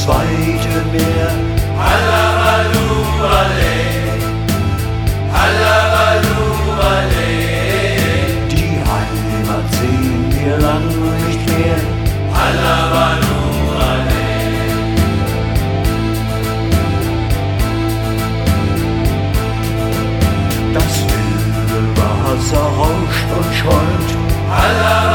das weite Meer. Hallabaloo, alle, Hallabaloo, alle. Die Heimat sehen wir lang nicht mehr. Hallabaloo, alle. Das wilde Wasser rauscht und schollt. Hallabaloo.